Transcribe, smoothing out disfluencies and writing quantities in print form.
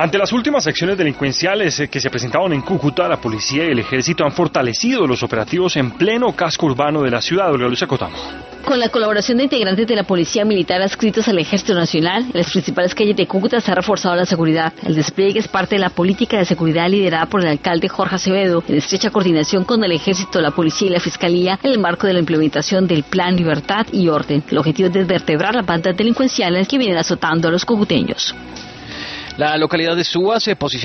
Ante las últimas acciones delincuenciales que se presentaban en Cúcuta, la policía y el ejército han fortalecido los operativos en pleno casco urbano de la ciudad. Olga Luisa Cotamo. Con la colaboración de integrantes de la Policía Militar adscritos al Ejército Nacional, en las principales calles de Cúcuta se ha reforzado la seguridad. El despliegue es parte de la política de seguridad liderada por el alcalde Jorge Acevedo, en estrecha coordinación con el Ejército, la Policía y la Fiscalía, en el marco de la implementación del Plan Libertad y Orden. El objetivo es desvertebrar las bandas delincuenciales que vienen azotando a los cucuteños. La localidad de Suba se posiciona